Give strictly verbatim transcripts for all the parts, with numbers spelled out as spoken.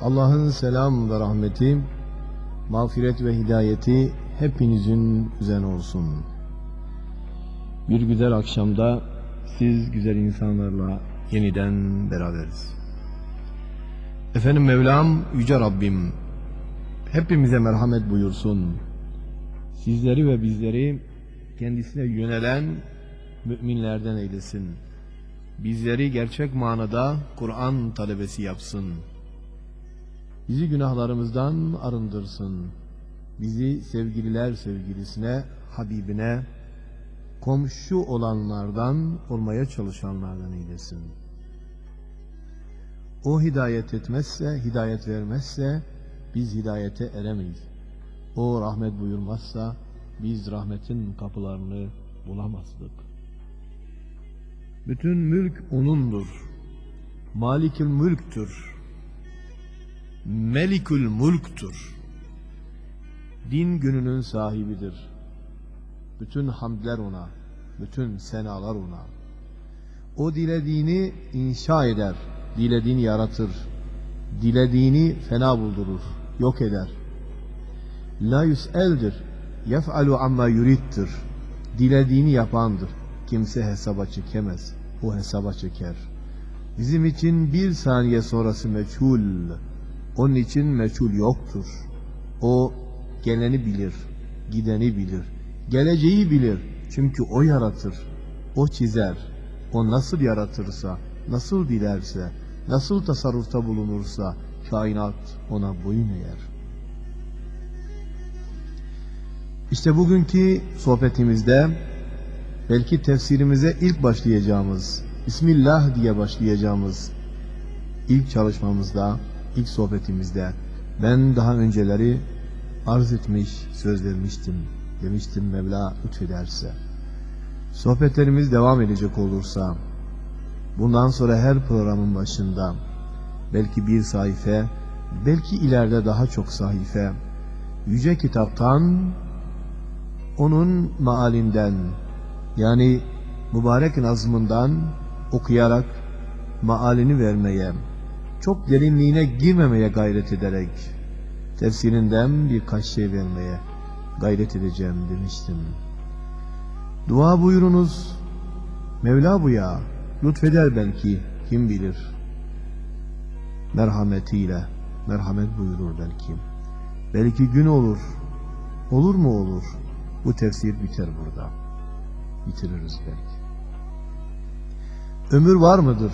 Allah'ın selam ve rahmeti, mağfiret ve hidayeti hepinizin üzerine olsun. Bir güzel akşamda siz güzel insanlarla yeniden beraberiz. Efendim Mevlam, Yüce Rabbim hepimize merhamet buyursun. Sizleri ve bizleri kendisine yönelen müminlerden eylesin. Bizleri gerçek manada Kur'an talebesi yapsın. Bizi günahlarımızdan arındırsın. Bizi sevgililer sevgilisine, Habibine, komşu olanlardan olmaya çalışanlardan eylesin. O hidayet etmezse, hidayet vermezse biz hidayete eremeyiz. O rahmet buyurmazsa biz rahmetin kapılarını bulamazdık. Bütün mülk O'nundur. Malikül mülktür. Melikül mulktur. Din gününün sahibidir. Bütün hamdler O'na, bütün senalar O'na. O dilediğini inşa eder, dilediğini yaratır, dilediğini fena buldurur, yok eder. La yüs'eldir, yef'alu amma yuriddir. Dilediğini yapandır. Kimse hesaba çekemez, o hesaba çeker. Bizim için bir saniye sonrası meçhul, onun için meçhul yoktur. O geleni bilir, gideni bilir, geleceği bilir. Çünkü O yaratır, O çizer. O nasıl yaratırsa, nasıl dilerse, nasıl tasarrufta bulunursa kainat O'na boyun eğer. İşte bugünkü sohbetimizde belki tefsirimize ilk başlayacağımız, Bismillah diye başlayacağımız ilk çalışmamızda, ilk sohbetimizde ben daha önceleri arz etmiş, söz vermiştim. Demiştim Mevla lütfederse. Sohbetlerimiz devam edecek olursa bundan sonra her programın başında belki bir sayfa, belki ileride daha çok sayfa Yüce Kitaptan, onun mealinden, yani mübarek nazmından okuyarak mealini vermeye, çok derinliğine girmemeye gayret ederek tefsirinden birkaç şey vermeye gayret edeceğim demiştim. Dua buyurunuz, Mevla bu ya, lütfeder belki, kim bilir. Merhametiyle, merhamet buyurur belki. Belki gün olur, olur mu olur, bu tefsir biter burada. Bitiririz belki. Ömür var mıdır?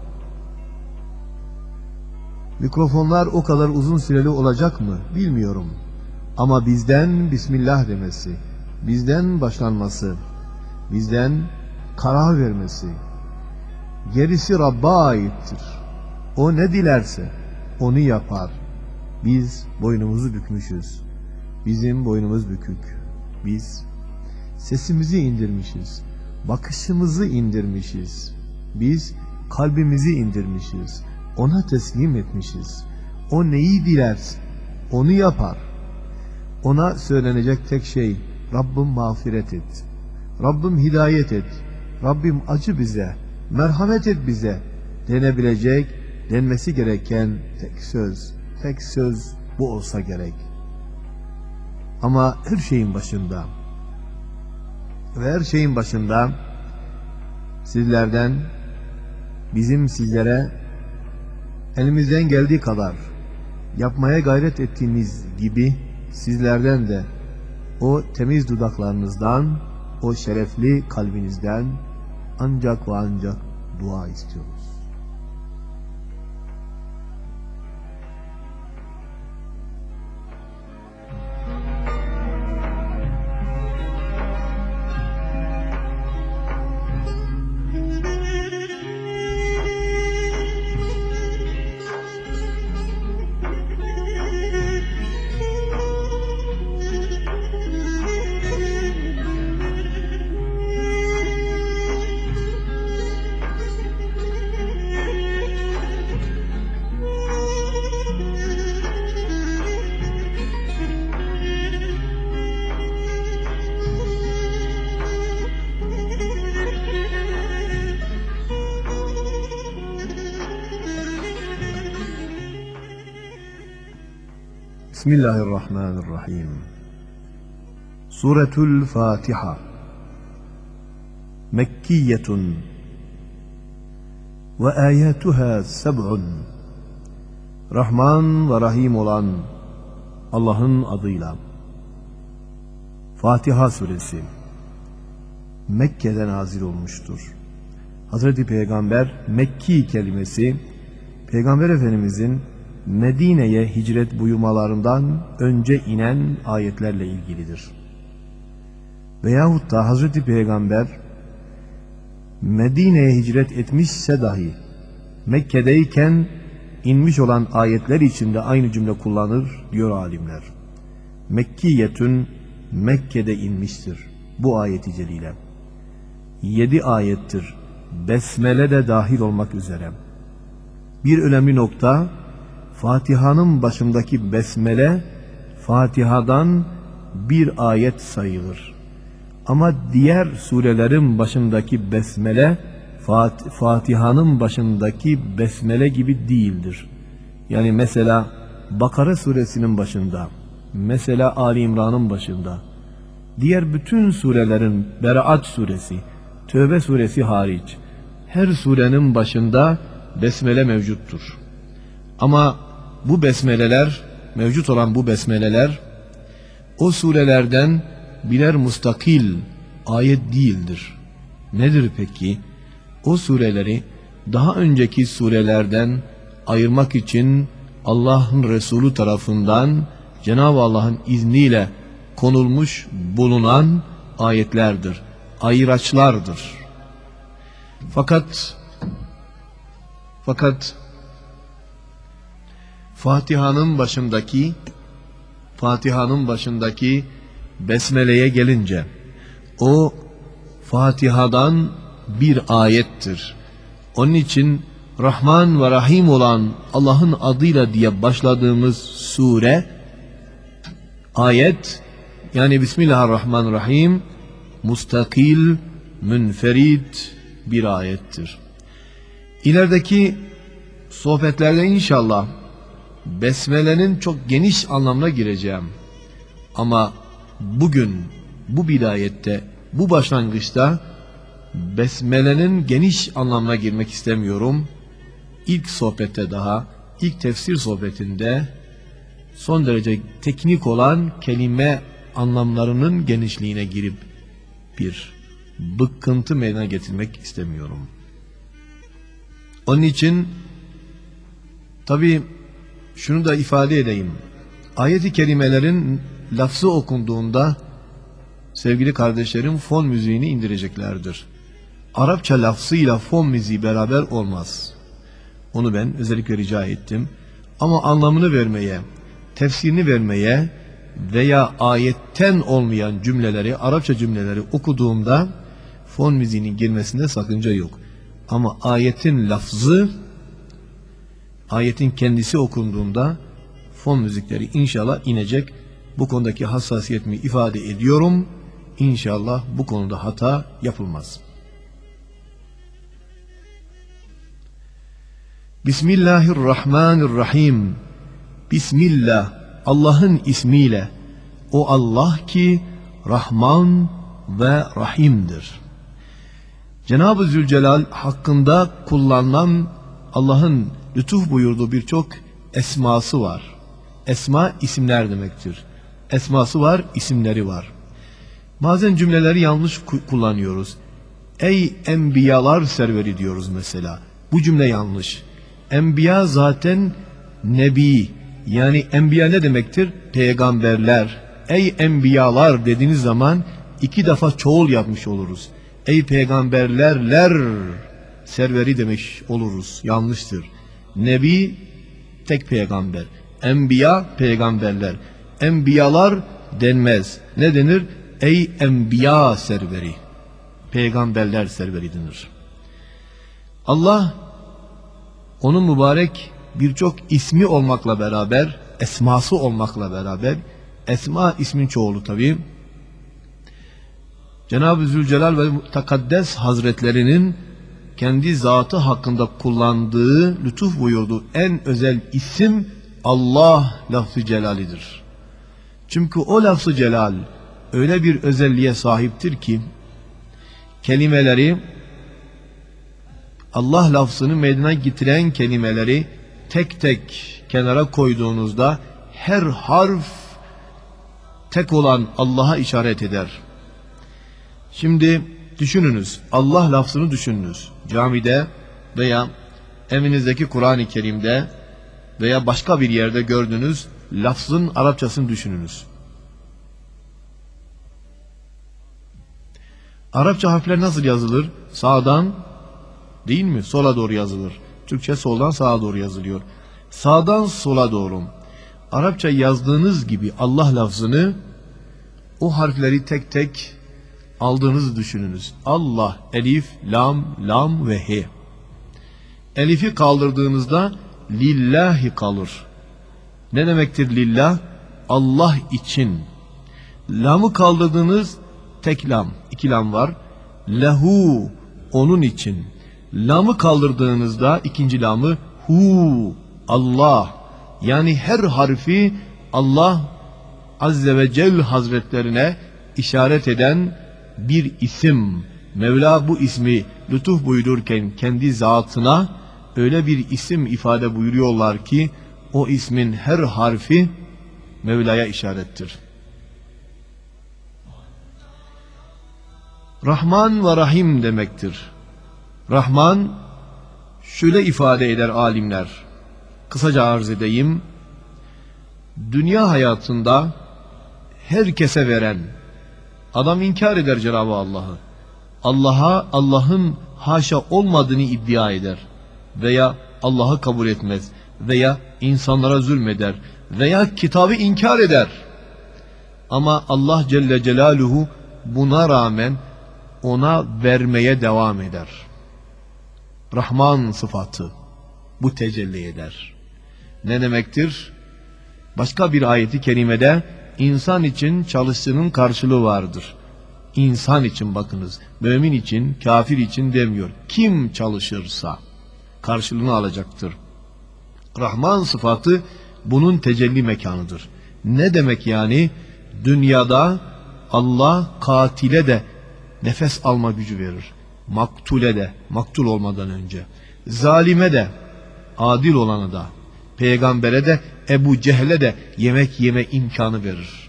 Mikrofonlar o kadar uzun süreli olacak mı bilmiyorum. Ama bizden Bismillah demesi, bizden başlanması, bizden karar vermesi, gerisi Rabb'a aittir. O ne dilerse onu yapar. Biz boynumuzu bükmüşüz. Bizim boynumuz bükük. Biz sesimizi indirmişiz. Bakışımızı indirmişiz. Biz kalbimizi indirmişiz. Ona teslim etmişiz. O neyi dilerse onu yapar. Ona söylenecek tek şey Rabbim mağfiret et. Rabbim hidayet et. Rabbim acı bize. Merhamet et bize. Denebilecek, denmesi gereken tek söz, tek söz bu olsa gerek. Ama her şeyin başında ve her şeyin başında sizlerden, bizim sizlere elimizden geldiği kadar yapmaya gayret ettiğimiz gibi sizlerden de o temiz dudaklarınızdan, o şerefli kalbinizden ancak ve ancak dua istiyoruz. Bismillahirrahmanirrahim. Suretul Fatiha Mekkiyetun ve ayatuhâ seb'un. Rahman ve Rahim olan Allah'ın adıyla. Fatiha suresi Mekke'de nazil olmuştur. Hazreti Peygamber Mekki kelimesi Peygamber Efendimizin Medine'ye hicret buyurmalarından önce inen ayetlerle ilgilidir. Veyahut da Hazreti Peygamber Medine'ye hicret etmişse dahi Mekke'deyken inmiş olan ayetler içinde aynı cümle kullanır diyor alimler. Mekkiyetün Mekke'de inmiştir bu ayeti celile. Yedi ayettir. Besmele de dahil olmak üzere. Bir önemli nokta, Fatiha'nın başındaki besmele Fatiha'dan bir ayet sayılır. Ama diğer surelerin başındaki besmele Fat Fatiha'nın başındaki besmele gibi değildir. Yani mesela Bakara suresinin başında, mesela Ali İmran'ın başında, diğer bütün surelerin, Beraat suresi, Tövbe suresi hariç her surenin başında besmele mevcuttur. Ama bu besmeleler, mevcut olan bu besmeleler o surelerden birer mustakil ayet değildir. Nedir peki? O sureleri daha önceki surelerden ayırmak için Allah'ın Resulü tarafından Cenab-ı Allah'ın izniyle konulmuş bulunan ayetlerdir. Ayıraçlardır. Fakat fakat Fatiha'nın başındaki Fatiha'nın başındaki besmeleye gelince o Fatiha'dan bir ayettir. Onun için Rahman ve Rahim olan Allah'ın adıyla diye başladığımız sure ayet, yani Bismillahirrahmanirrahim, mustakil, münferit bir ayettir. İlerideki sohbetlerde inşallah besmelenin çok geniş anlamına gireceğim. Ama bugün bu bidayette, bu başlangıçta besmelenin geniş anlamına girmek istemiyorum. İlk sohbette daha, ilk tefsir sohbetinde son derece teknik olan kelime anlamlarının genişliğine girip bir bıkkıntı meydana getirmek istemiyorum. Onun için tabii şunu da ifade edeyim. Ayet-i kerimelerin lafzı okunduğunda sevgili kardeşlerim fon müziğini indireceklerdir. Arapça lafzıyla fon müziği beraber olmaz. Onu ben özellikle rica ettim. Ama anlamını vermeye, tefsirini vermeye veya ayetten olmayan cümleleri, Arapça cümleleri okuduğumda fon müziğinin girmesinde sakınca yok. Ama ayetin lafzı, ayetin kendisi okunduğunda fon müzikleri inşallah inecek. Bu konudaki hassasiyetimi ifade ediyorum. İnşallah bu konuda hata yapılmaz. Bismillahirrahmanirrahim. Bismillah, Allah'ın ismiyle. O Allah ki Rahman ve Rahim'dir. Cenab-ı Zülcelal hakkında kullanılan Allah'ın lütuf buyurduğu birçok esması var. Esma isimler demektir. Esması var, isimleri var. Bazen cümleleri yanlış kullanıyoruz. Ey enbiyalar serveri diyoruz mesela. Bu cümle yanlış. Enbiya zaten nebi. Yani enbiya ne demektir? Peygamberler. Ey enbiyalar dediğiniz zaman iki defa çoğul yapmış oluruz. Ey peygamberlerler serveri demiş oluruz. Yanlıştır. Nebi tek peygamber. Enbiya peygamberler. Enbiyalar denmez. Ne denir? Ey enbiya serveri. Peygamberler serveri denir. Allah onun mübarek birçok ismi olmakla beraber, esması olmakla beraber, esma ismin çoğulu tabi, Cenab-ı Zülcelal ve Tekaddes Hazretlerinin kendi zatı hakkında kullandığı, lütuf buyurduğu en özel isim Allah lafz-ı celalidir. Çünkü o lafz-ı celal öyle bir özelliğe sahiptir ki kelimeleri, Allah lafzını meydana getiren kelimeleri tek tek kenara koyduğunuzda her harf tek olan Allah'a işaret eder. Şimdi düşününüz, Allah lafzını düşününüz. Camide veya evinizdeki Kur'an-ı Kerim'de veya başka bir yerde gördüğünüz lafzın Arapçasını düşününüz. Arapça harfler nasıl yazılır? Sağdan, değil mi? Sola doğru yazılır. Türkçe soldan sağa doğru yazılıyor. Sağdan sola doğru. Arapça yazdığınız gibi Allah lafzını, o harfleri tek tek aldığınızı düşününüz. Allah, elif, lam, lam ve he. Elifi kaldırdığınızda lillahi kalır. Ne demektir lillah? Allah için. Lamı kaldırdığınız tek lam, iki lam var. Lehu, onun için. Lamı kaldırdığınızda ikinci lamı hu, Allah. Yani her harfi Allah Azze ve Celle Hazretlerine işaret eden bir isim. Mevla bu ismi lütuf buyururken kendi zatına öyle bir isim ifade buyuruyorlar ki o ismin her harfi Mevla'ya işarettir. Rahman ve Rahim demektir. Rahman şöyle ifade eder alimler. Kısaca arz edeyim. Dünya hayatında herkese veren, adam inkar eder Cenab-ı Allah'ı. Allah'a Allah'ın haşa olmadığını iddia eder. Veya Allah'ı kabul etmez. Veya insanlara zulmeder. Veya kitabı inkar eder. Ama Allah Celle Celaluhu buna rağmen ona vermeye devam eder. Rahman sıfatı bu tecelli eder. Ne demektir? Başka bir ayeti kerimede insan için çalıştığının karşılığı vardır. İnsan için bakınız. Mümin için, kafir için demiyor. Kim çalışırsa karşılığını alacaktır. Rahman sıfatı bunun tecelli mekanıdır. Ne demek yani? Dünyada Allah katile de nefes alma gücü verir. Maktule de, maktul olmadan önce. Zalime de, adil olana da, peygambere de, Ebu Cehil'e de yemek yeme imkanı verir.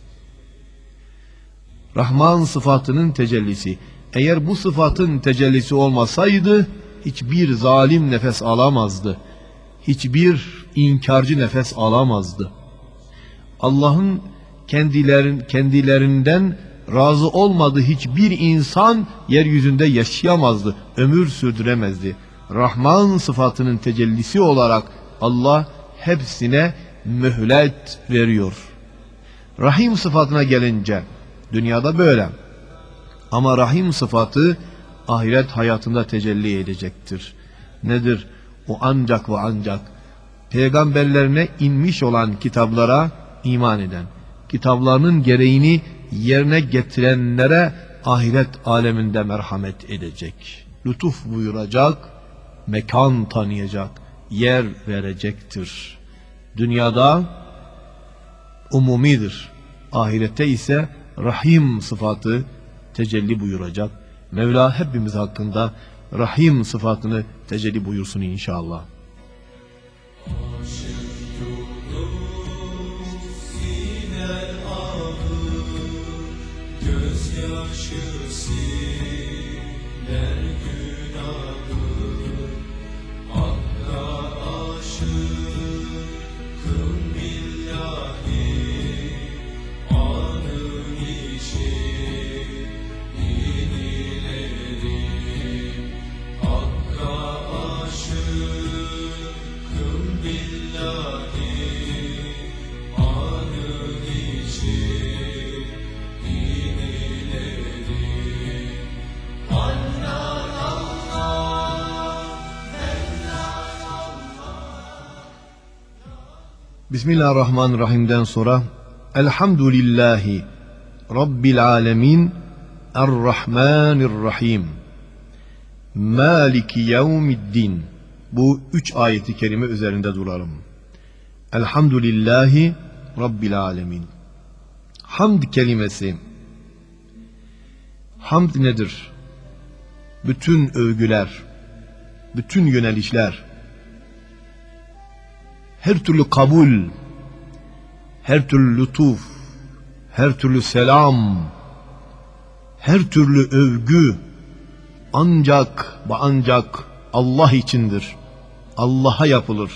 Rahman sıfatının tecellisi. Eğer bu sıfatın tecellisi olmasaydı hiçbir zalim nefes alamazdı. Hiçbir inkarcı nefes alamazdı. Allah'ın kendilerin, kendilerinden razı olmadığı hiçbir insan yeryüzünde yaşayamazdı, ömür sürdüremezdi. Rahman sıfatının tecellisi olarak Allah hepsine mühlet veriyor. Rahim sıfatına gelince dünyada böyle. Ama Rahim sıfatı ahiret hayatında tecelli edecektir. Nedir? O ancak ve ancak peygamberlerine inmiş olan kitaplara iman eden, kitaplarının gereğini yerine getirenlere ahiret aleminde merhamet edecek. Lütuf buyuracak, mekan tanıyacak, yer verecektir. Dünyada umumidir. Ahirette ise Rahim sıfatı tecelli buyuracak. Mevla hepimiz hakkında Rahim sıfatını tecelli buyursun inşallah. Bismillahirrahmanirrahim'den sonra Elhamdülillahi Rabbil alemin Errahmanirrahim Maliki yevmiddin. Bu üç ayeti kerime üzerinde duralım. Elhamdülillahi Rabbil alemin. Hamd kelimesi. Hamd nedir? Bütün övgüler, bütün yönelişler, her türlü kabul, her türlü lütuf, her türlü selam, her türlü övgü ancak ve ancak Allah içindir. Allah'a yapılır.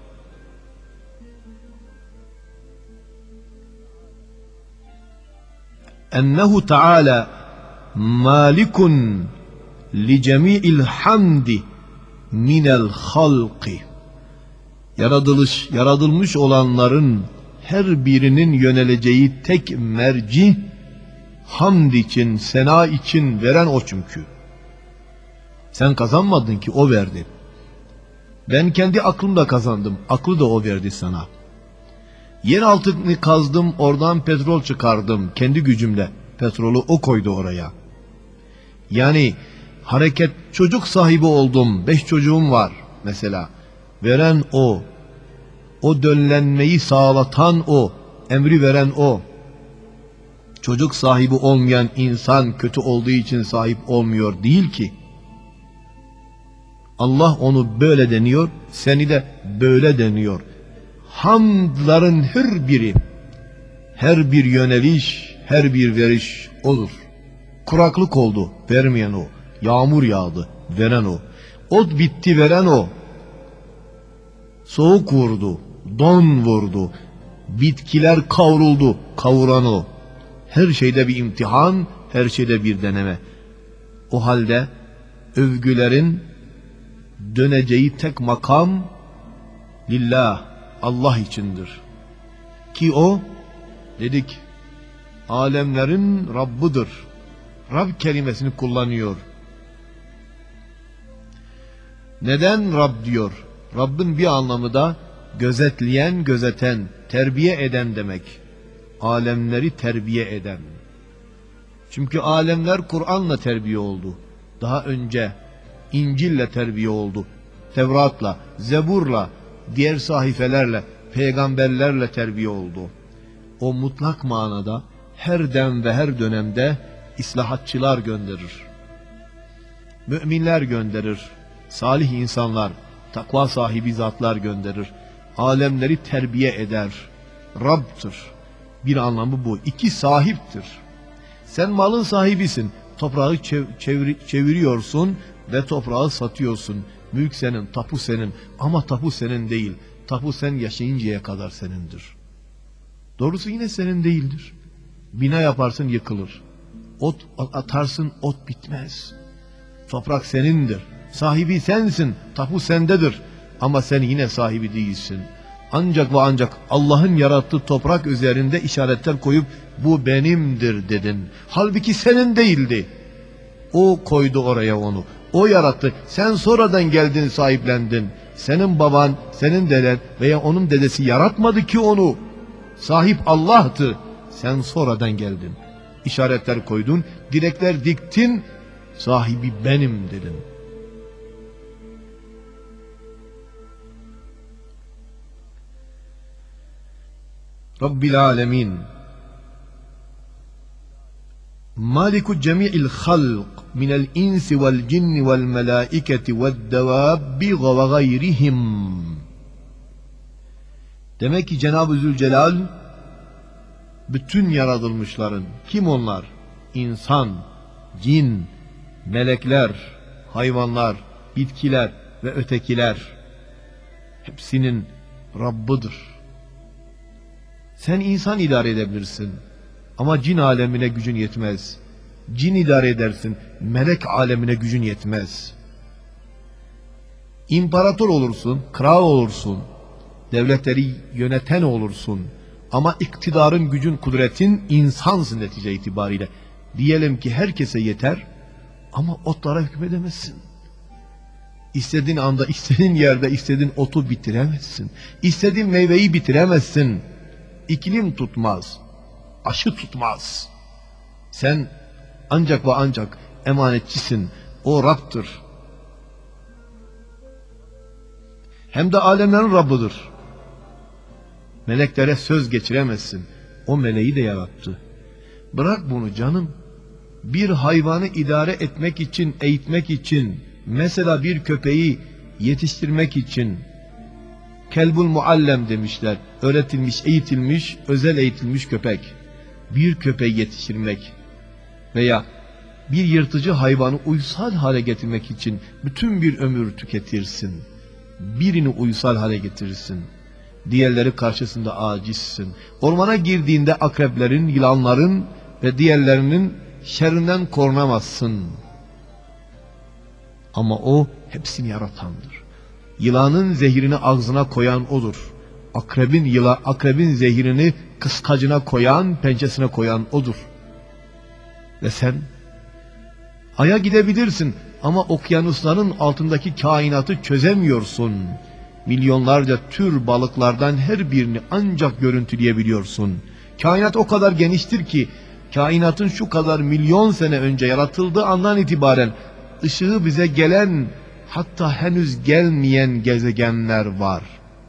Ennehu Teala malikun li cemi'il hamdi minel halqi. Yaratılış, yaratılmış olanların her birinin yöneleceği tek merci, hamd için, sena için veren o çünkü. Sen kazanmadın ki, o verdi. Ben kendi aklımla kazandım, aklı da o verdi sana. Yer altını kazdım, oradan petrol çıkardım, kendi gücümle. Petrolü o koydu oraya. Yani hareket, çocuk sahibi oldum, beş çocuğum var mesela. Veren o. O döllenmeyi sağlatan o. Emri veren o. Çocuk sahibi olmayan insan kötü olduğu için sahip olmuyor değil ki. Allah onu böyle deniyor, seni de böyle deniyor. Hamdların her biri, her bir yöneliş, her bir veriş odur. Kuraklık oldu, vermeyen o. Yağmur yağdı, veren o. Ot bitti, veren o. Soğuk vurdu, don vurdu. Bitkiler kavruldu, kavuran o. Her şeyde bir imtihan, her şeyde bir deneme. O halde övgülerin döneceği tek makam lillah, Allah içindir. Ki o, dedik, alemlerin Rabbıdır. Rab kelimesini kullanıyor. Neden Rab diyor? Rabbin bir anlamı da gözetleyen, gözeten, terbiye eden demek. Alemleri terbiye eden. Çünkü alemler Kur'an'la terbiye oldu. Daha önce İncil'le terbiye oldu. Tevrat'la, Zebur'la, diğer sahifelerle, peygamberlerle terbiye oldu. O mutlak manada her dem ve her dönemde islahatçılar gönderir. Müminler gönderir. Salih insanlar, takva sahibi zatlar gönderir. Alemleri terbiye eder. Rab'tır. Bir anlamı bu. İki, sahiptir. Sen malın sahibisin. Toprağı çev çevir çeviriyorsun ve toprağı satıyorsun. Mülk senin, tapu senin. Ama tapu senin değil. Tapu sen yaşayıncaya kadar senindir. Doğrusu yine senin değildir. Bina yaparsın, yıkılır. Ot atarsın, ot bitmez. Toprak senindir. Sahibi sensin. Tapu sendedir. Ama sen yine sahibi değilsin. Ancak ve ancak Allah'ın yarattığı toprak üzerinde işaretler koyup bu benimdir dedin. Halbuki senin değildi. O koydu oraya onu. O yarattı. Sen sonradan geldin, sahiplendin. Senin baban, senin deden veya onun dedesi yaratmadı ki onu. Sahip Allah'tı. Sen sonradan geldin. İşaretler koydun, direkler diktin. Sahibi benim dedin. Rabbil alemin. Maliku cemi'il halq minel insi vel cinni vel melaiketi vel devabbi ve gayrihim. Demek ki Cenab-ı Zülcelal bütün yaratılmışların, kim onlar? İnsan, cin, melekler, hayvanlar, bitkiler ve ötekiler hepsinin Rabbıdır. Sen insan idare edebilirsin ama cin alemine gücün yetmez. Cin idare edersin, melek alemine gücün yetmez. İmparator olursun, kral olursun, devletleri yöneten olursun ama iktidarın, gücün, kudretin insansın netice itibariyle. Diyelim ki herkese yeter ama otlara hükmedemezsin. İstediğin anda, istediğin yerde, istediğin otu bitiremezsin. İstediğin meyveyi bitiremezsin. İklim tutmaz, aşı tutmaz. Sen ancak ve ancak emanetçisin. O Rab'tır. Hem de alemlerin Rabbıdır. Meleklere söz geçiremezsin. O meleği de yarattı. Bırak bunu canım. Bir hayvanı idare etmek için, eğitmek için, mesela bir köpeği yetiştirmek için, kelbul muallem demişler. Öğretilmiş, eğitilmiş, özel eğitilmiş köpek. Bir köpeği yetiştirmek veya bir yırtıcı hayvanı uysal hale getirmek için bütün bir ömür tüketirsin. Birini uysal hale getirirsin. Diğerleri karşısında acizsin. Ormana girdiğinde akreplerin, yılanların ve diğerlerinin şerrinden korunamazsın. Ama o hepsini yaratandır. Yılanın zehirini ağzına koyan odur. Akrebin yıla, akrebin zehirini kıskacına koyan, pençesine koyan odur. Ve sen Ay'a gidebilirsin ama okyanusların altındaki kainatı çözemiyorsun. Milyonlarca tür balıklardan her birini ancak görüntüleyebiliyorsun. Kainat o kadar geniştir ki, kainatın şu kadar milyon sene önce yaratıldığı andan itibaren ışığı bize gelen, hatta henüz gelmeyen gezegenler var.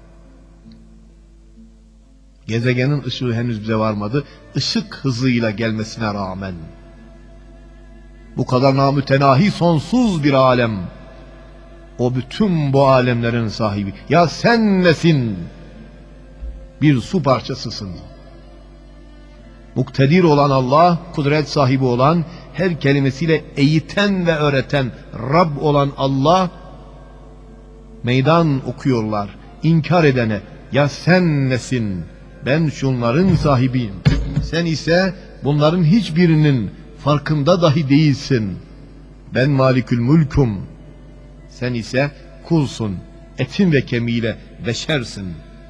Gezegenin ışığı henüz bize varmadı, ışık hızıyla gelmesine rağmen. Bu kadar namütenahi sonsuz bir alem. O bütün bu alemlerin sahibi. Ya sen nesin? Bir su parçasısın. Muktedir olan Allah, kudret sahibi olan, her kelimesiyle eğiten ve öğreten Rab olan Allah, meydan okuyorlar. İnkar edene, ya sen nesin? Ben şunların sahibiyim. Sen ise bunların hiçbirinin farkında dahi değilsin. Ben Malikül Mülk'üm. Sen ise kulsun, etin ve kemiğiyle beşersin.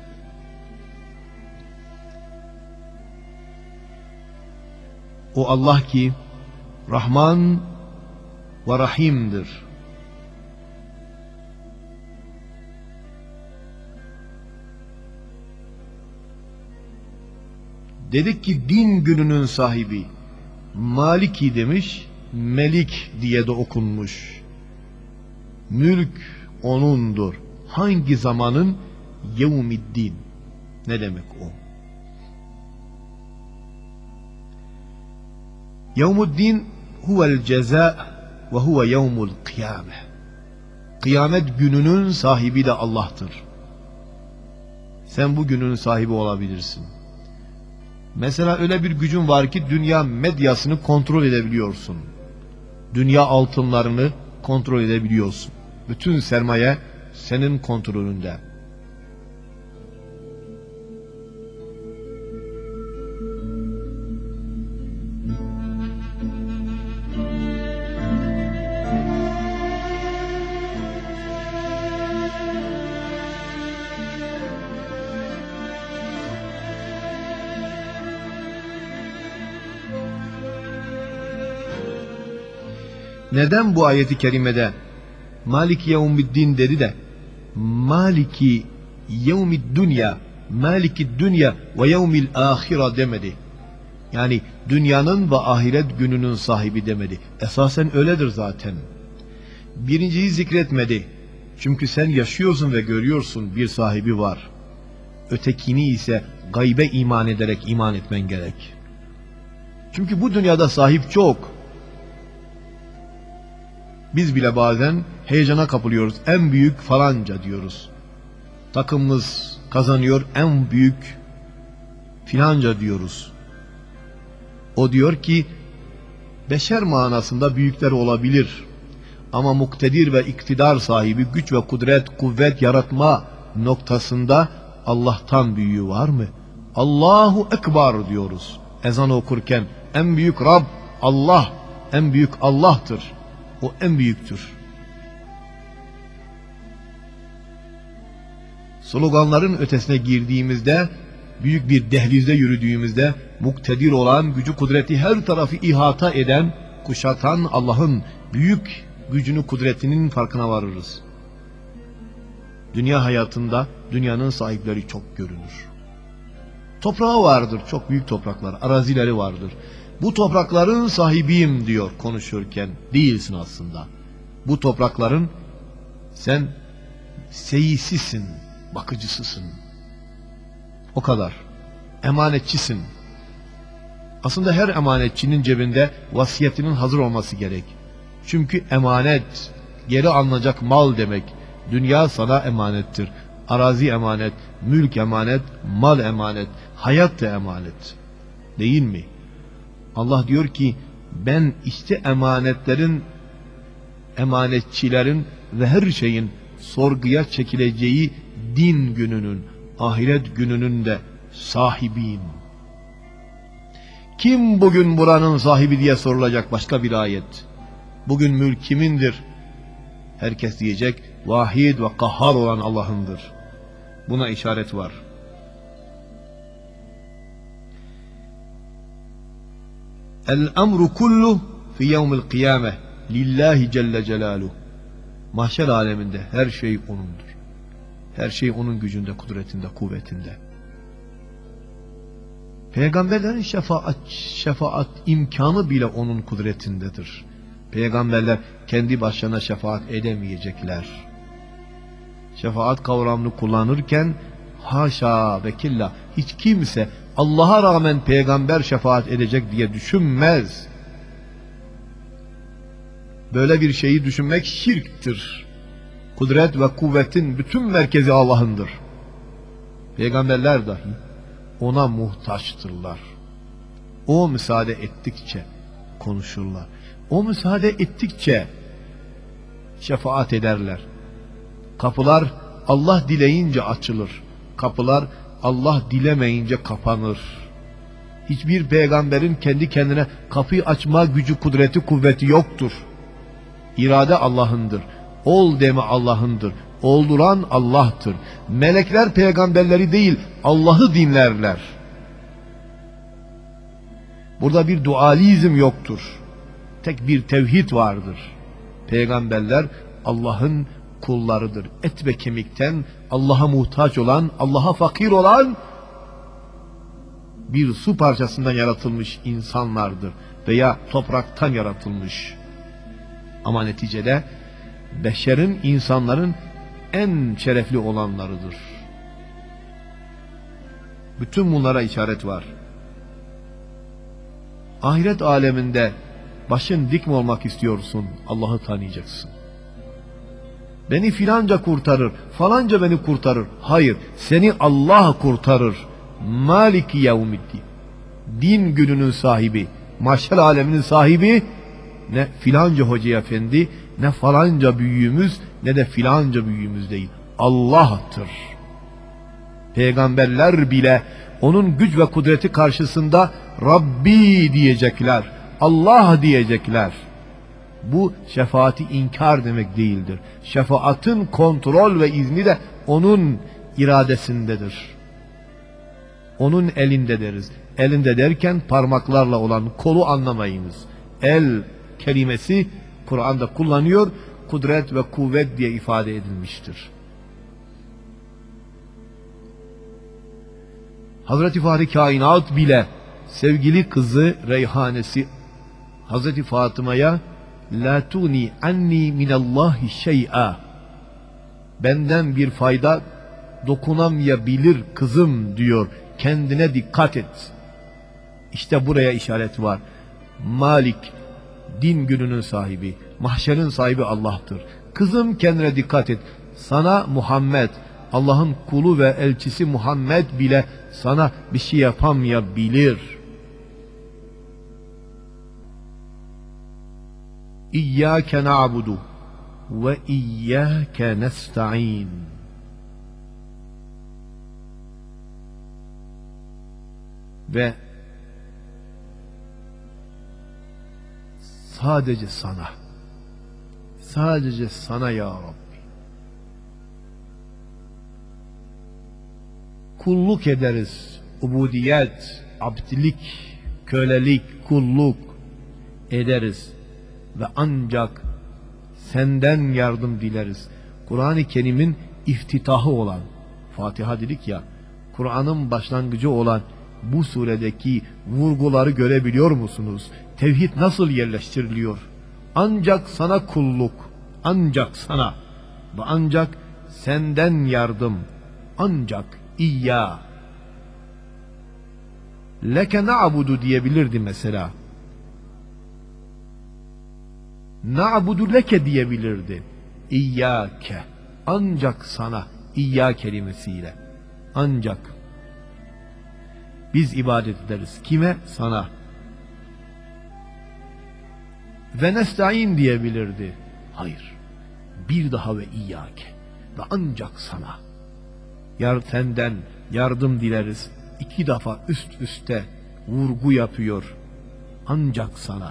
O Allah ki Rahman ve Rahim'dir. Dedik ki din gününün sahibi. Maliki demiş, Melik diye de okunmuş. Mülk O'nundur. Hangi zamanın? Yevmiddin. Ne demek o? Yevmuddin huvel ceza ve huve yevmul kıyame. Kıyamet gününün sahibi de Allah'tır. Sen bu günün sahibi olabilirsin. Mesela öyle bir gücün var ki dünya medyasını kontrol edebiliyorsun. Dünya altınlarını kontrol edebiliyorsun. Bütün sermaye senin kontrolünde. Neden bu ayeti kerimede Maliki yevmiddin dedi de Maliki yevmid dünya, Maliki dünya ve yevmil ahire demedi? Yani dünyanın ve ahiret gününün sahibi demedi. Esasen öyledir zaten. Birinciyi zikretmedi. Çünkü sen yaşıyorsun ve görüyorsun bir sahibi var. Ötekini ise gaybe iman ederek iman etmen gerek. Çünkü bu dünyada sahip çok. Biz bile bazen heyecana kapılıyoruz. En büyük falanca diyoruz. Takımımız kazanıyor, en büyük filanca diyoruz. O diyor ki beşer manasında büyükler olabilir. Ama muktedir ve iktidar sahibi, güç ve kudret, kuvvet yaratma noktasında Allah'tan büyüğü var mı? Allahu Ekber diyoruz. Ezan okurken en büyük Rab Allah, en büyük Allah'tır. O en büyüktür. Sloganların ötesine girdiğimizde, büyük bir dehlizde yürüdüğümüzde, muktedir olan, gücü kudreti her tarafı ihata eden, kuşatan Allah'ın büyük gücünü, kudretinin farkına varırız. Dünya hayatında dünyanın sahipleri çok görünür. Toprağı vardır, çok büyük topraklar, arazileri vardır. Bu toprakların sahibiyim diyor konuşurken. Değilsin aslında. Bu toprakların sen seyisisin, bakıcısısın. O kadar. Emanetçisin. Aslında her emanetçinin cebinde vasiyetinin hazır olması gerek. Çünkü emanet, geri alınacak mal demek. Dünya sana emanettir. Arazi emanet, mülk emanet, mal emanet, hayat da emanet. Değil mi? Allah diyor ki, ben işte emanetlerin, emanetçilerin ve her şeyin sorguya çekileceği din gününün, ahiret gününün de sahibiyim. Kim bugün buranın sahibi diye sorulacak başka bir ayet. Bugün mülk kimindir? Herkes diyecek, vahid ve kahhar olan Allah'ındır. Buna işaret var. El-emru kullu fi yevmil kıyame lillahi celle celaluhu. Mahşer aleminde her şey O'nundur. Her şey O'nun gücünde, kudretinde, kuvvetinde. Peygamberlerin şefaat, şefaat imkanı bile O'nun kudretindedir. Peygamberler kendi başlarına şefaat edemeyecekler. Şefaat kavramını kullanırken haşa ve killa hiç kimse Allah'a rağmen peygamber şefaat edecek diye düşünmez. Böyle bir şeyi düşünmek şirktir. Kudret ve kuvvetin bütün merkezi Allah'ındır. Peygamberler dahi O'na muhtaçtırlar. O müsaade ettikçe konuşurlar. O müsaade ettikçe şefaat ederler. Kapılar Allah dileyince açılır. Kapılar Allah dilemeyince kapanır. Hiçbir peygamberin kendi kendine kapıyı açma gücü, kudreti, kuvveti yoktur. İrade Allah'ındır. Ol deme Allah'ındır. Olduran Allah'tır. Melekler peygamberleri değil, Allah'ı dinlerler. Burada bir dualizm yoktur. Tek bir tevhid vardır. Peygamberler Allah'ın kullarıdır. Et ve kemikten Allah'a muhtaç olan, Allah'a fakir olan bir su parçasından yaratılmış insanlardır. Veya topraktan yaratılmış. Ama neticede beşerin, insanların en şerefli olanlarıdır. Bütün bunlara işaret var. Ahiret aleminde başın dik mi olmak istiyorsun? Allah'ı tanıyacaksın. Beni filanca kurtarır, falanca beni kurtarır. Hayır, seni Allah kurtarır. Maliki yevmiddin. Din gününün sahibi, mahşer aleminin sahibi ne filanca hoca efendi, ne falanca büyüğümüz, ne de filanca büyüğümüz değil. Allah'tır. Peygamberler bile O'nun güç ve kudreti karşısında Rabbi diyecekler. Allah diyecekler. Bu şefaati inkar demek değildir. Şefaatin kontrol ve izni de O'nun iradesindedir. O'nun elinde deriz. Elinde derken parmaklarla olan kolu anlamayınız. El kelimesi Kur'an'da kullanıyor, kudret ve kuvvet diye ifade edilmiştir. Hazreti Fahri Kainat bile sevgili kızı Reyhanesi Hazreti Fatıma'ya la tuni anni minallahi şey'a, benden bir fayda dokunamayabilir kızım diyor. Kendine dikkat et. İşte buraya işaret var. Malik, din gününün sahibi, mahşerin sahibi Allah'tır. Kızım kendine dikkat et. Sana Muhammed, Allah'ın kulu ve elçisi Muhammed bile sana bir şey yapamayabilir. İyyâke na'budu ve iyyâke nesta'in. Ve sadece sana, sadece sana ya Rabbi kulluk ederiz. Ubudiyet, abdilik, kölelik, kulluk ederiz ve ancak senden yardım dileriz. Kur'an-ı Kerim'in iftitahı olan, Fatiha dedik ya, Kur'an'ın başlangıcı olan bu suredeki vurguları görebiliyor musunuz? Tevhid nasıl yerleştiriliyor? Ancak sana kulluk, ancak sana ve ancak senden yardım, ancak İyyâ, Leke na'budu diyebilirdi mesela. Na'budu leke diyebilirdi. İyyâke, ancak sana, İyyâ kelimesiyle. Ancak biz ibadet ederiz. Kime? Sana. Ve nesta'in diyebilirdi. Hayır. Bir daha ve İyyâke. Ve ancak sana. Yar senden yardım dileriz. İki defa üst üste vurgu yapıyor. Ancak sana.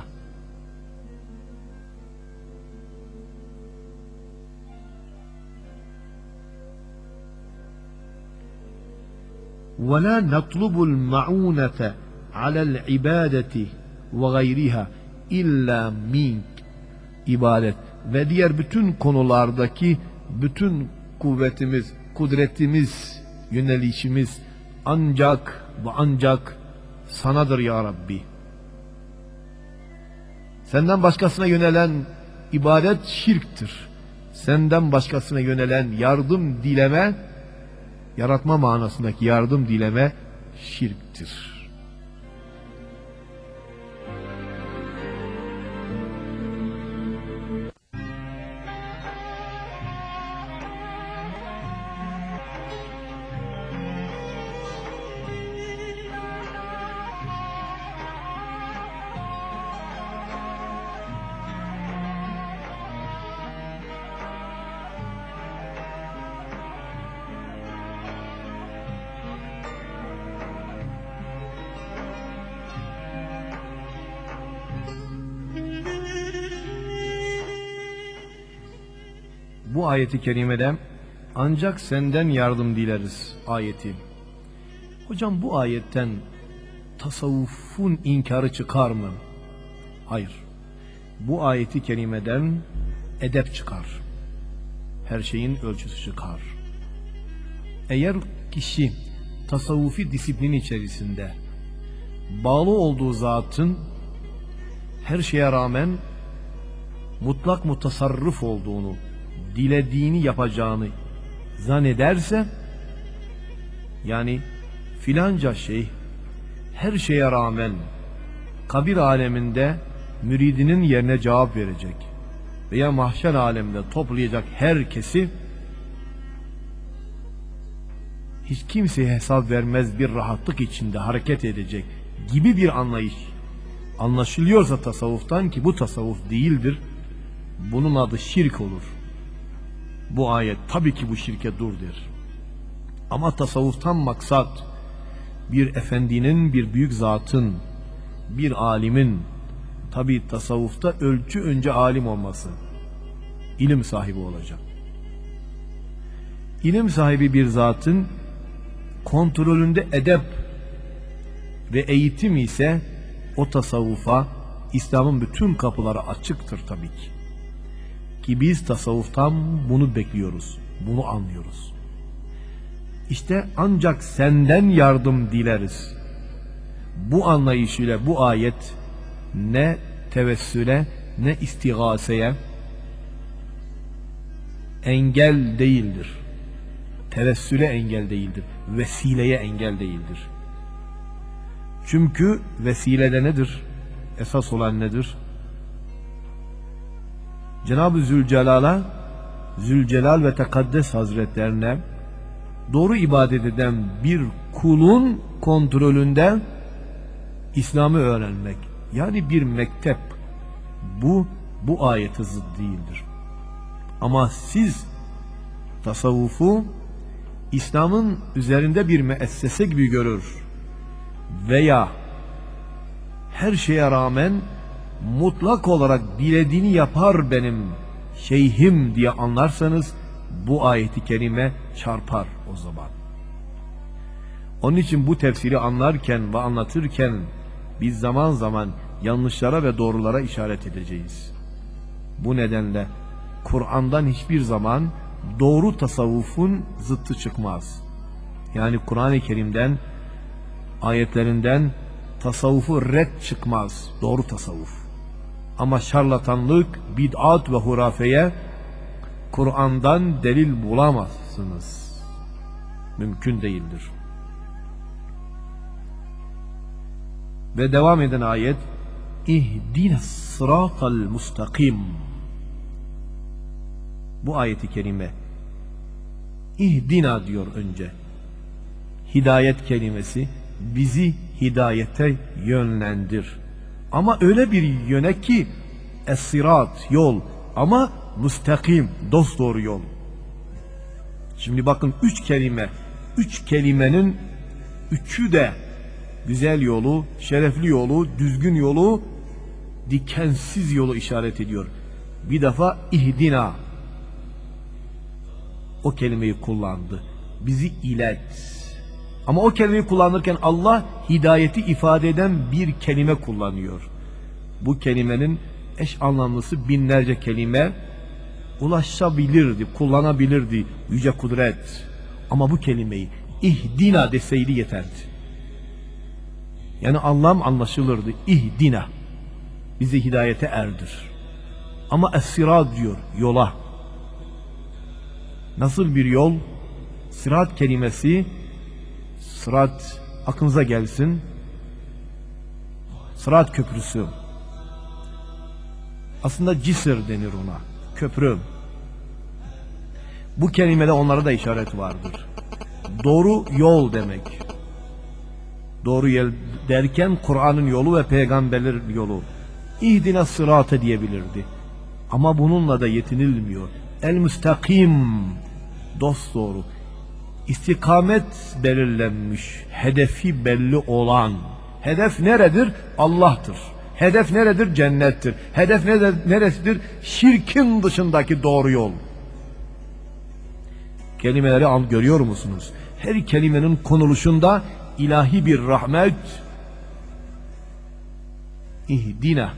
وَلَا نَطْلُبُ الْمَعُونَةَ عَلَى الْعِبَادَةِ وَغَيْرِهَا اِلَّا مِنْكَ. İbadet ve diğer bütün konulardaki bütün kuvvetimiz, kudretimiz, yönelişimiz ancak ve ancak sanadır ya Rabbi. Senden başkasına yönelen ibadet şirktir. Senden başkasına yönelen yardım dileme, yaratma manasındaki yardım dileme şirktir. Bu ayeti kerimede ancak senden yardım dileriz ayeti. Hocam bu ayetten tasavvufun inkarı çıkar mı? Hayır. Bu ayeti kerimeden edep çıkar. Her şeyin ölçüsü çıkar. Eğer kişi tasavvufi disiplin içerisinde bağlı olduğu zatın her şeye rağmen mutlak mutasarrıf olduğunu, dilediğini yapacağını zannederse, yani filanca şey her şeye rağmen kabir aleminde müridinin yerine cevap verecek veya mahşer aleminde toplayacak herkesi hiç kimseye hesap vermez bir rahatlık içinde hareket edecek gibi bir anlayış anlaşılıyorsa tasavvuftan, ki bu tasavvuf değildir, bunun adı şirk olur. Bu ayet tabii ki bu şirke dur der. Ama tasavvuftan maksat bir efendinin, bir büyük zatın, bir alimin, tabii tasavvufta ölçü önce alim olması, ilim sahibi olacak. İlim sahibi bir zatın kontrolünde edep ve eğitim ise o tasavvufa, İslam'ın bütün kapıları açıktır tabii ki. Ki biz tasavvuftan bunu bekliyoruz, bunu anlıyoruz. İşte ancak senden yardım dileriz. Bu anlayışıyla bu ayet ne tevessüle ne istigaseye engel değildir. Tevessüle engel değildir. Vesileye engel değildir. Çünkü vesilede nedir? Esas olan nedir? Cenab-ı Zülcelal'a, Zülcelal ve Tekaddes Hazretlerine doğru ibadet eden bir kulun kontrolünde İslam'ı öğrenmek. Yani bir mektep. Bu, bu ayeti zıt değildir. Ama siz tasavvufu İslam'ın üzerinde bir müessese gibi görür veya her şeye rağmen mutlak olarak dilediğini yapar benim şeyhim diye anlarsanız, bu ayeti kerime çarpar o zaman. Onun için bu tefsiri anlarken ve anlatırken biz zaman zaman yanlışlara ve doğrulara işaret edeceğiz. Bu nedenle Kur'an'dan hiçbir zaman doğru tasavvufun zıttı çıkmaz. Yani Kur'an-ı Kerim'den, ayetlerinden tasavvufu red çıkmaz, doğru tasavvuf. Ama şarlatanlık, bid'at ve hurafeye Kur'an'dan delil bulamazsınız. Mümkün değildir. Ve devam eden ayet İhdines sıratal mustakim. Bu ayeti kerime İhdina diyor önce. Hidayet kelimesi, bizi hidayete yönlendir. Ama öyle bir yöne ki es-sırat, yol, ama müstakim, dosdoğru yol. Şimdi bakın üç kelime, üç kelimenin üçü de güzel yolu, şerefli yolu, düzgün yolu, dikensiz yolu işaret ediyor. Bir defa ihdina, o kelimeyi kullandı. Bizi ilet. Ama o kelimeyi kullanırken Allah hidayeti ifade eden bir kelime kullanıyor. Bu kelimenin eş anlamlısı binlerce kelime ulaşabilirdi, kullanabilirdi yüce kudret. Ama bu kelimeyi ihdina deseydi yeterdi. Yani anlam anlaşılırdı. İhdina, bizi hidayete erdir. Ama es-sırat diyor, yola. Nasıl bir yol? Sırat kelimesi, sırat aklınıza gelsin. Sırat köprüsü. Aslında cisir denir ona. Köprü. Bu kelimede onlara da işaret vardır. Doğru yol demek. Doğru yol derken Kur'an'ın yolu ve peygamberlerin yolu. İhdina sıratı diyebilirdi. Ama bununla da yetinilmiyor. El müstakim, dosdoğru. İstikamet belirlenmiş, hedefi belli olan. Hedef neredir? Allah'tır. Hedef neredir? Cennettir. Hedef neresidir? Şirkin dışındaki doğru yol. Kelimeleri an görüyor musunuz? Her kelimenin konuluşunda ilahi bir rahmet. İhdina.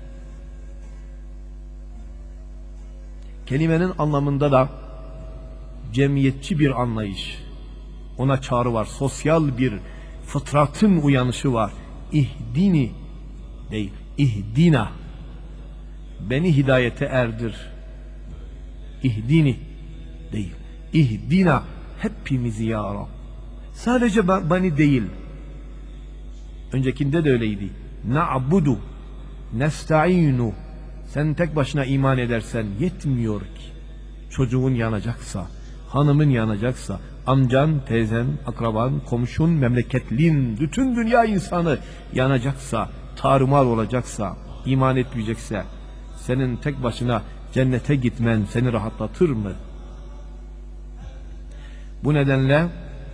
Kelimenin anlamında da cemiyetçi bir anlayış. Ona çağrı var. Sosyal bir fıtratın uyanışı var. İhdini değil, ihdina. Beni hidayete erdir. İhdini değil. İhdina, hepimizi ya Rab. Sadece beni değil. Öncekinde de öyleydi. Na'budu, nesta'inu. Sen tek başına iman edersen yetmiyor ki. Çocuğun yanacaksa, hanımın yanacaksa, amcan, teyzen, akraban, komşun, memleketlin, bütün dünya insanı yanacaksa, tarumar olacaksa, iman etmeyecekse, senin tek başına cennete gitmen seni rahatlatır mı? Bu nedenle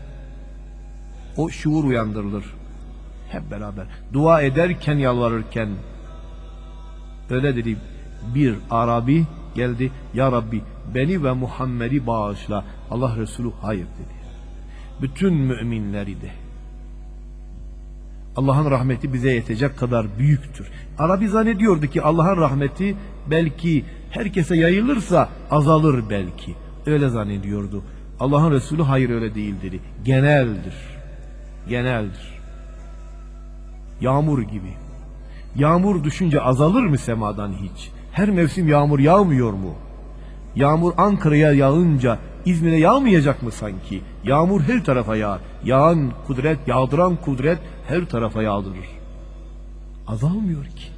o şuur uyandırılır. Hep beraber dua ederken, yalvarırken öyle dedi, bir Arabi geldi, ya Rabbi beni ve Muhammed'i bağışla. Allah Resulü hayır dedi. Bütün müminleri de. Allah'ın rahmeti bize yetecek kadar büyüktür. Arabi zannediyordu ki Allah'ın rahmeti belki herkese yayılırsa azalır belki. Öyle zannediyordu. Allah'ın Resulü hayır öyle değil dedi. Geneldir. Geneldir. Yağmur gibi. Yağmur düşünce azalır mı semadan hiç? Her mevsim yağmur yağmıyor mu? Yağmur Ankara'ya yağınca İzmir'e yağmayacak mı sanki? Yağmur her tarafa yağar. Yağan kudret, yağdıran kudret her tarafa yağdırır. Azalmıyor ki.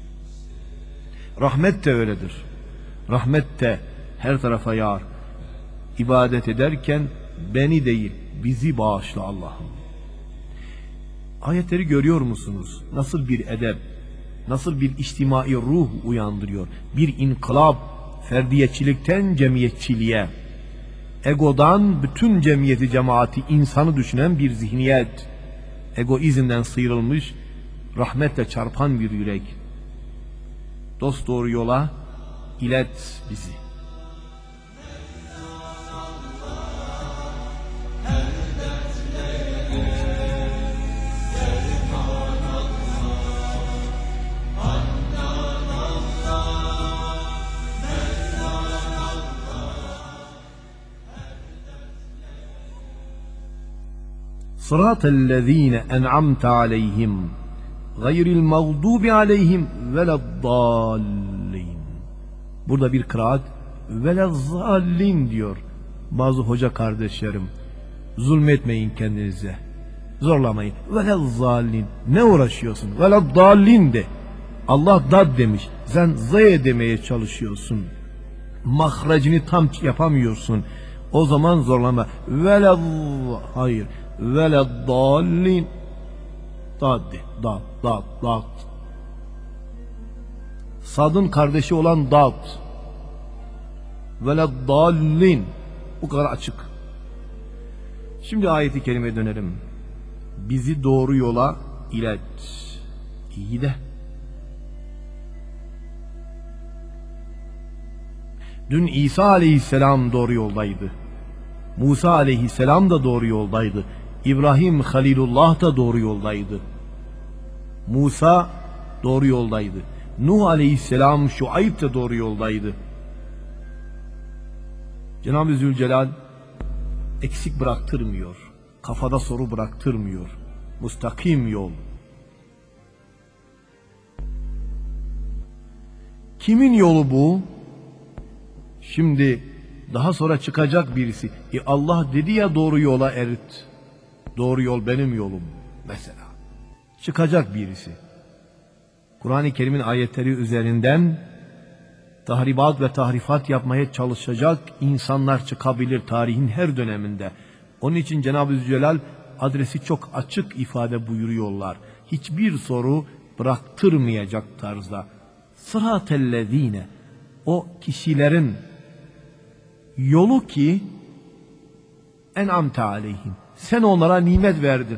Rahmet de öyledir. Rahmet de her tarafa yağar. İbadet ederken beni değil, bizi bağışla Allah'ım. Ayetleri görüyor musunuz? Nasıl bir edep, nasıl bir içtimai ruh uyandırıyor. Bir inkılap, ferdiyetçilikten cemiyetçiliğe, egodan bütün cemiyeti, cemaati, insanı düşünen bir zihniyet, egoizmden sıyrılmış, rahmetle çarpan bir yürek. Dosdoğru yola ilet bizi. Sıratellezîne en'amte aleyhim gayril mağdubi aleyhim veleddallin. Burada bir kıraat velezzallin diyor. Bazı hoca kardeşlerim, zulmetmeyin kendinize. Zorlamayın. Velezzallin. Ne uğraşıyorsun? Velezzallin de. Allah dad demiş. Sen z'ye demeye çalışıyorsun. Mahrecini tam yapamıyorsun. O zaman zorlama. Velez hayır. Velezzallin. Dad de. Dad, dad, dad. Sad'ın kardeşi olan dad. Velezzallin. Bu kadar açık. Şimdi ayeti kerimeye dönelim. Bizi doğru yola ilet. İyi de. Dün İsa aleyhisselam doğru yoldaydı. Musa aleyhisselam da doğru yoldaydı. İbrahim Halilullah da doğru yoldaydı. Musa doğru yoldaydı. Nuh aleyhisselam, Şuayb da doğru yoldaydı. Cenab-ı Zülcelal eksik bıraktırmıyor. Kafada soru bıraktırmıyor. Mustakim yol. Kimin yolu bu? Şimdi daha sonra çıkacak birisi. E Allah dedi ya doğru yola erit. Doğru yol benim yolum mesela. Çıkacak birisi. Kur'an-ı Kerim'in ayetleri üzerinden tahribat ve tahrifat yapmaya çalışacak insanlar çıkabilir tarihin her döneminde. Onun için Cenab-ı Zülcelal adresi çok açık ifade buyuruyorlar. Hiçbir soru bıraktırmayacak tarzda. Sıratellezine, o kişilerin yolu ki en'amte aleyhim, sen onlara nimet verdin.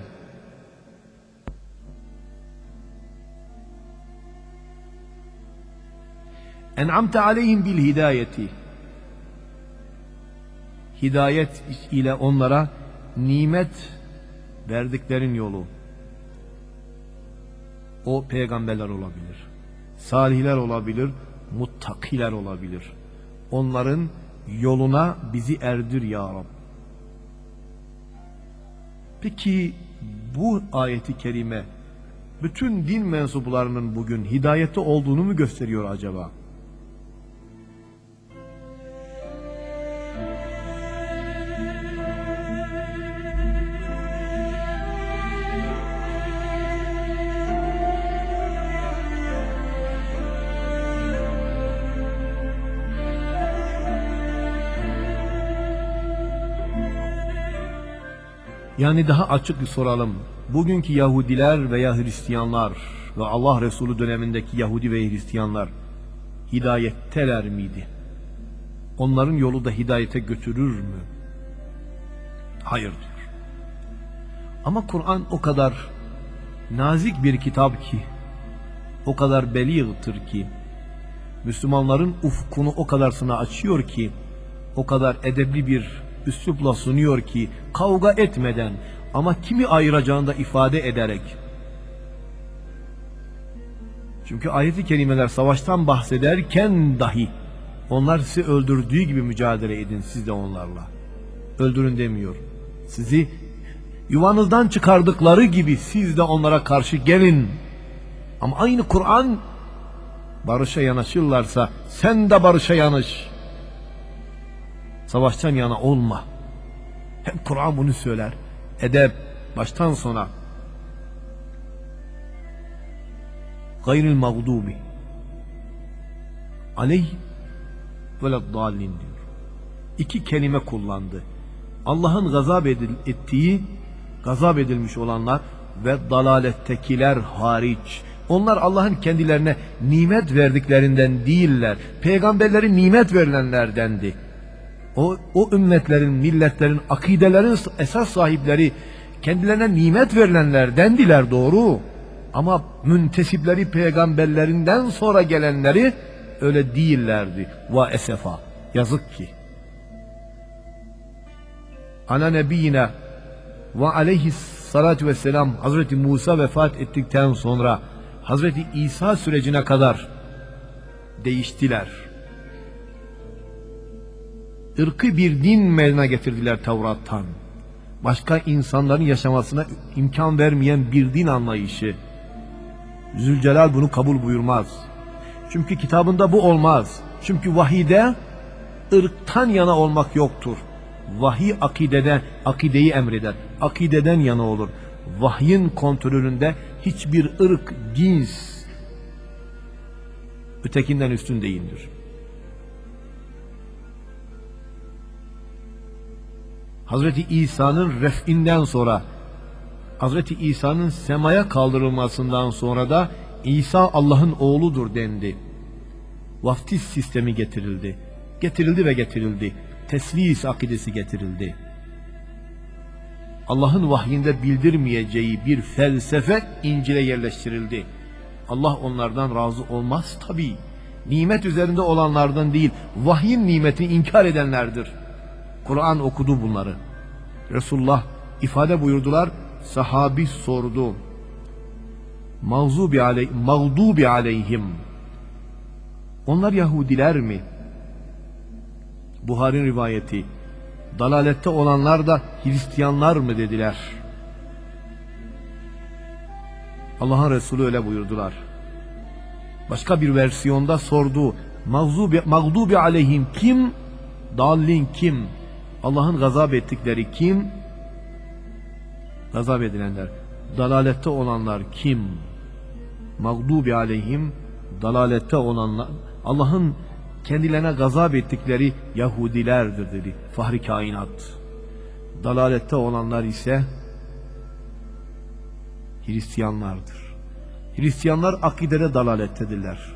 En'amte aleyhim bil hidayeti, hidayet ile onlara nimet verdiklerin yolu. O peygamberler olabilir, salihler olabilir, muttakiler olabilir. Onların yoluna bizi erdir ya Rab. Peki bu ayeti kerime bütün din mensuplarının bugün hidayette olduğunu mu gösteriyor acaba? Yani daha açık bir soralım. Bugünkü Yahudiler veya Hristiyanlar ve Allah Resulü dönemindeki Yahudi ve Hristiyanlar hidayetteler miydi? Onların yolu da hidayete götürür mü? Hayır diyor. Ama Kur'an o kadar nazik bir kitap ki, o kadar beliğtir ki, Müslümanların ufkunu o kadarsına açıyor ki, o kadar edebli bir üslupla sunuyor ki, kavga etmeden ama kimi ayıracağını da ifade ederek. Çünkü ayet-i kerimeler savaştan bahsederken dahi onlar sizi öldürdüğü gibi mücadele edin siz de onlarla. Öldürün demiyor. Sizi yuvanızdan çıkardıkları gibi siz de onlara karşı gelin. Ama aynı Kur'an barışa yanaşırlarsa sen de barışa yanaş. Savaştan yana olma. Hep Kur'an bunu söyler. Edep baştan sona. Gayril mağdubi aleyh veleddallin diyor. İki kelime kullandı. Allah'ın gazap ettiği, gazap edilmiş olanlar ve dalalettekiler hariç. Onlar Allah'ın kendilerine nimet verdiklerinden değiller. Peygamberleri nimet verilenlerdendi. O, o ümmetlerin, milletlerin, akidelerin esas sahipleri kendilerine nimet verilenlerdendiler, doğru. Ama müntesipleri peygamberlerinden sonra gelenleri öyle değillerdi. Va esefa, yazık ki. Ana nebiyine ve aleyhissalatu vesselam Hazreti Musa vefat ettikten sonra Hazreti İsa sürecine kadar değiştiler. Irkı bir din meydana getirdiler Tevrat'tan. Başka insanların yaşamasına imkan vermeyen bir din anlayışı. Zülcelal bunu kabul buyurmaz. Çünkü kitabında bu olmaz. Çünkü vahide ırktan yana olmak yoktur. Vahiy akideden, akideyi emreder. Akideden yana olur. vahyin kontrolünde hiçbir ırk, cins ötekinden üstün değildir. Hazreti İsa'nın ref'inden sonra, Hazreti İsa'nın semaya kaldırılmasından sonra da İsa Allah'ın oğludur dendi. Vaftiz sistemi getirildi. Getirildi ve getirildi. Teslis akidesi getirildi. Allah'ın vahyinde bildirmeyeceği bir felsefe İncil'e yerleştirildi. Allah onlardan razı olmaz tabii. Nimet üzerinde olanlardan değil, vahyin nimetini inkar edenlerdir. Kur'an okudu bunları. Resulullah ifade buyurdular, sahabi sordu. Mağzubi aleyh, mağdubi aleyhim. Onlar Yahudiler mi? Buhari'nin rivayeti. Dalalette olanlar da Hristiyanlar mı dediler. Allah'ın Resulü öyle buyurdular. Başka bir versiyonda sordu. Mağzubi, mağdubi aleyhim kim? Dallin kim? Allah'ın gazap ettikleri kim? Gazap edilenler. Dalalette olanlar kim? Mağdubi aleyhim, dalalette olanlar. Allah'ın kendilerine gazap ettikleri Yahudilerdir dedi Fahri Kainat. Dalalette olanlar ise Hristiyanlardır. Hristiyanlar akidede dalalettedirler.